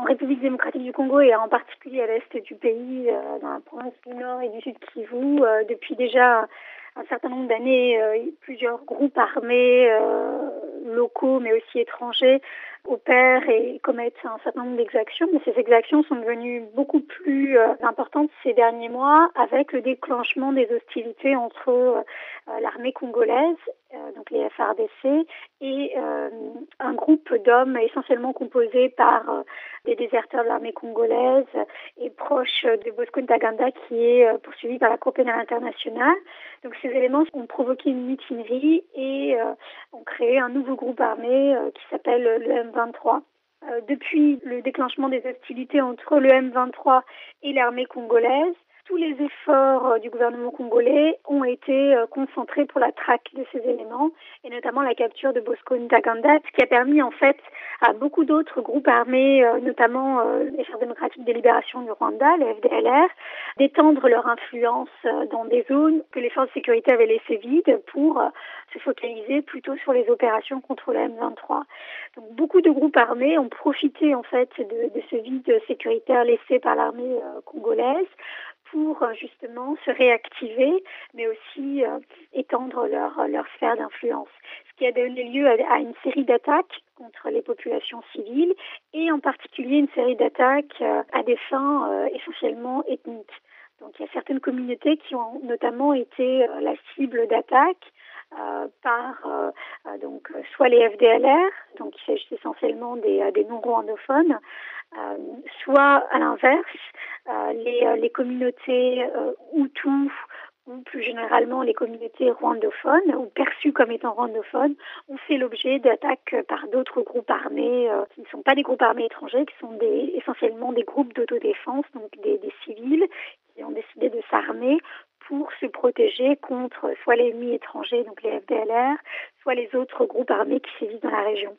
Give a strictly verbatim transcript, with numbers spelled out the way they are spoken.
République démocratique du Congo et en particulier à l'est du pays, euh, dans la province du Nord et du Sud Kivu, euh, depuis déjà un certain nombre d'années, euh, plusieurs groupes armés euh, locaux mais aussi étrangers opèrent et commettent un certain nombre d'exactions. Mais ces exactions sont devenues beaucoup plus euh, importantes ces derniers mois avec le déclenchement des hostilités entre euh, l'armée congolaise, euh, donc les F R D C, et euh, un groupe d'hommes essentiellement composé par euh, des déserteurs de l'armée congolaise et proche de Bosco Ntaganda qui est euh, poursuivi par la Cour pénale internationale. Donc ces éléments ont provoqué une mutinerie et euh, ont créé un nouveau groupe armé euh, qui s'appelle le M vingt-trois. Euh, depuis le déclenchement des hostilités entre le M vingt-trois et l'armée congolaise, tous les efforts euh, du gouvernement congolais ont été euh, concentrés pour la traque de ces éléments et notamment la capture de Bosco Ntaganda, ce qui a permis en fait à beaucoup d'autres groupes armés, euh, notamment euh, les Forces démocratiques de libération du Rwanda, les F D L R, d'étendre leur influence euh, dans des zones que les forces de sécurité avaient laissées vides pour euh, se focaliser plutôt sur les opérations contre le M vingt-trois. Donc beaucoup de groupes armés ont profité en fait de, de ce vide sécuritaire laissé par l'armée euh, congolaise pour justement se réactiver, mais aussi euh, étendre leur, leur sphère d'influence. Ce qui a donné lieu à, à une série d'attaques contre les populations civiles et en particulier une série d'attaques euh, à des fins euh, essentiellement ethniques. Donc il y a certaines communautés qui ont notamment été euh, la cible d'attaques euh, par euh, euh, donc soit les F D L R, donc il s'agit essentiellement des, euh, des non-rwandophones, euh, soit à l'inverse euh, les, euh, les communautés euh, Hutus ou plus généralement les communautés rwandophones ou perçues comme étant rwandophones ont fait l'objet d'attaques par d'autres groupes armés euh, qui ne sont pas des groupes armés étrangers, qui sont des, essentiellement des groupes d'autodéfense, donc des, des civils qui ont décidé de s'armer pour se protéger contre soit l'ennemi étranger, donc les F D L R, soit les autres groupes armés qui sévissent dans la région.